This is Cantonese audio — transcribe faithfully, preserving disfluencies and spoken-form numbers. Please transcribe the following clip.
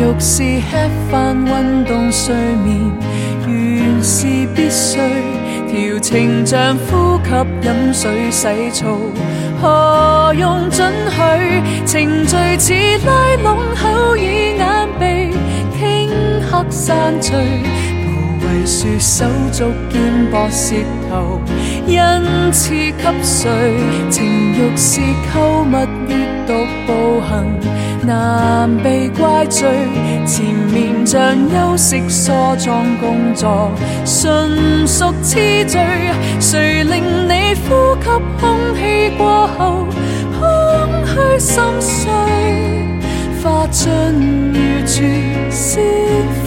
欲是吃飯運動睡眠，原是必須調情像呼吸飲水洗澡，何用准許程序似拉攏口耳眼鼻頃刻散聚，無謂說手足肩膊舌頭因此給誰，情欲是購物閱讀步行難被怪罪，前面像休息梳妝工作純屬痴醉，誰令你呼吸空氣過後空虛心碎，花盡如泉消